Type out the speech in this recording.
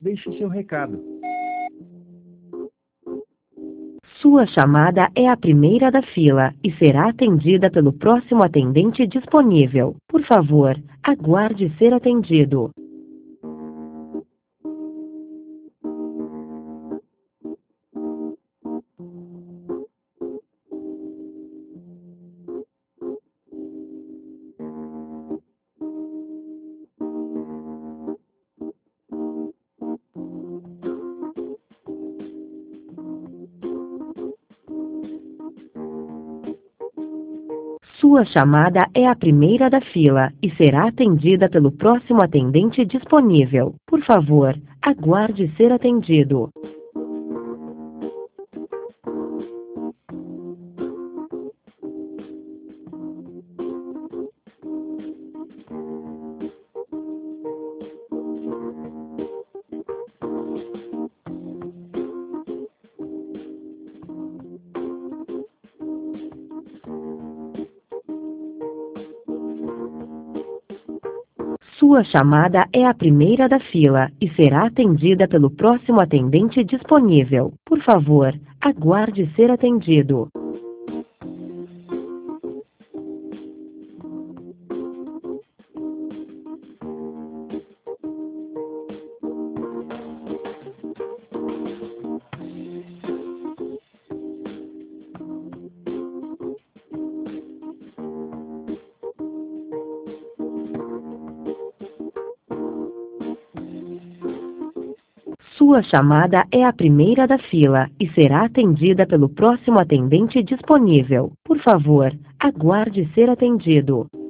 Deixe seu recado. Sua chamada é a primeira da fila e será atendida pelo próximo atendente disponível. Por favor, aguarde ser atendido. Sua chamada é a primeira da fila e será atendida pelo próximo atendente disponível. Por favor, aguarde ser atendido. Sua chamada é a primeira da fila e será atendida pelo próximo atendente disponível. Por favor, aguarde ser atendido. Sua chamada é a primeira da fila e será atendida pelo próximo atendente disponível. Por favor, aguarde ser atendido.